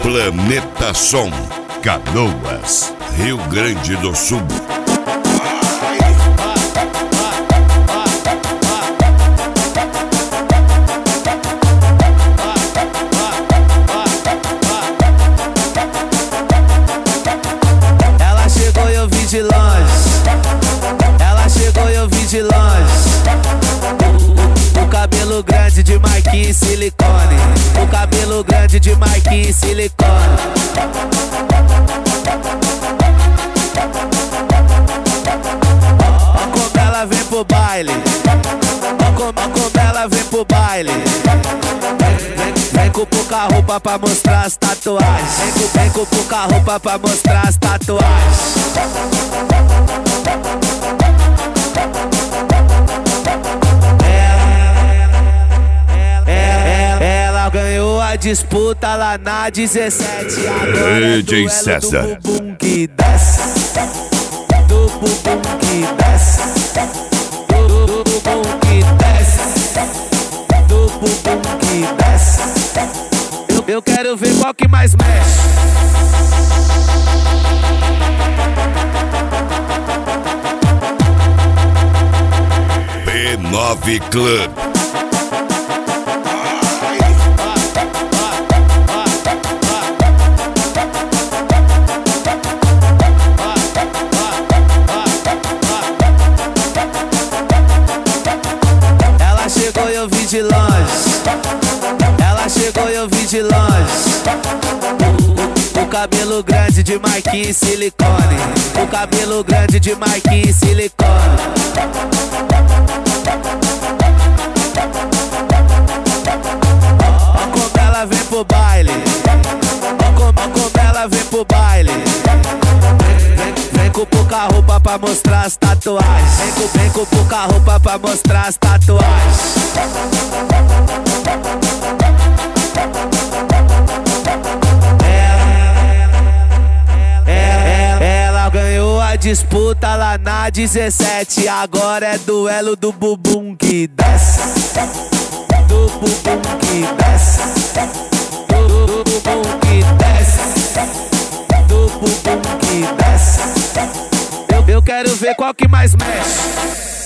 Planeta Som, Canoas, Rio Grande do Sul. Ela chegou e eu vi de longe. Ela chegou e eu vi de longe. O cabelo grande de Marquinhos silicone. O cabelo grande de Marquinhos silicone. Ó como ela vem pro baile. Ó como ela vem pro baile. Vem com pouca roupa pra mostrar as tatuagens. Vem com pouca roupa pra mostrar as tatuagens. Ela ganhou a disputa lá na 17. Agora DJ César. Do bumbum que desce. Do bumbum que desce. Do bumbum que desce. Do bumbum que desce. Eu quero ver qual que mais mexe. B9 Club. Ela chegou e eu vi de longe. Ela chegou e eu vi de longe. O cabelo grande de Marquinhos silicone. O cabelo grande de Marquinhos silicone. Ó como ela vem pro baile. Ó como ela vem pro baile. Vem com pouca roupa pra mostrar as tatuagens. Vem com pouca roupa pra mostrar as tatuagens. Ela ganhou a disputa lá na 17. Agora é duelo do bumbum que desce. Do bumbum que desce. Do bumbum que desce. Do bumbum que desce. Eu quero ver qual que mais mexe.